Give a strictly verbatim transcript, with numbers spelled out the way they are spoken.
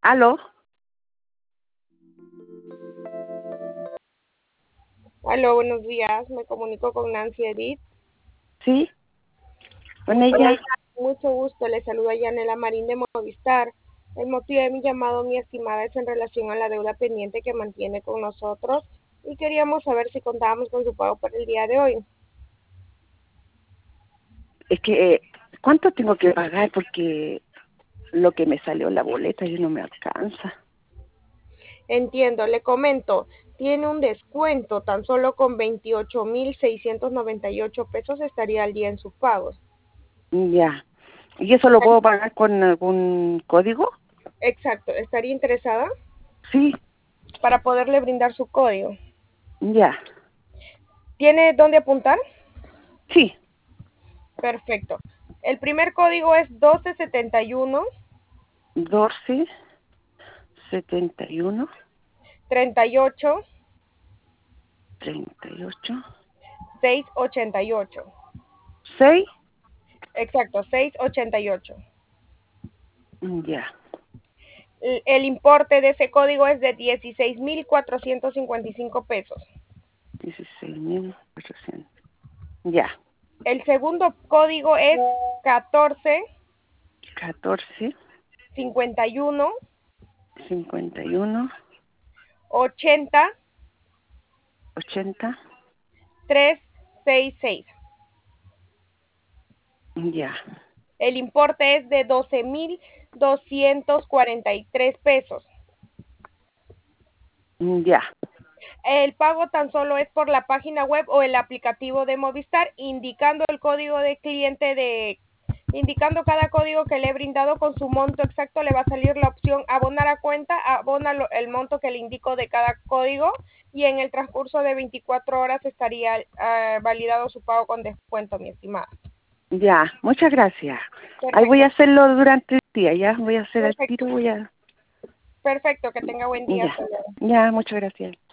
¿Aló? Aló, buenos días. Me comunico con Nancy Edith. ¿Sí? ¿Con Hola, ella? mucho gusto. Le saluda Yanela Marín de Movistar. El motivo de mi llamado, mi estimada, es en relación a la deuda pendiente que mantiene con nosotros y queríamos saber si contábamos con su pago para el día de hoy. Es que, eh, ¿cuánto tengo que pagar? Porque lo que me salió la boleta ya no me alcanza. Entiendo, le comento. Tiene un descuento, tan solo con veintiocho mil seiscientos noventa y ocho pesos estaría al día en sus pagos. Ya. ¿Y eso lo puedo pagar con algún código? Exacto, ¿estaría interesada Sí. para poderle brindar su código? Ya. ¿Tiene dónde apuntar? Sí. Perfecto. El primer código es doce setenta y uno, doce, setenta y uno, treinta y ocho, treinta y ocho, seiscientos ochenta y ocho. seis. Exacto, seiscientos ochenta y ocho. Ya. El, el importe de ese código es de dieciséis mil cuatrocientos cincuenta y cinco pesos. dieciséis mil cuatrocientos. Ya. El segundo código es catorce catorce, cincuenta y uno cincuenta y uno, ochenta ochenta. trescientos sesenta y seis. Ya. El importe es de doce mil doscientos cuarenta y tres pesos. Ya. El pago tan solo es por la página web o el aplicativo de Movistar, indicando el código de cliente de indicando cada código que le he brindado con su monto exacto. Le va a salir la opción abonar a cuenta, abona lo, el monto que le indico de cada código y en el transcurso de veinticuatro horas estaría uh, validado su pago con descuento, mi estimada. Ya, muchas gracias. Ahí voy Perfecto. a hacerlo durante el día, ya voy a hacer el Perfecto. tiro, voy a... Perfecto, que tenga buen día. Ya, Hasta luego. ya, muchas gracias.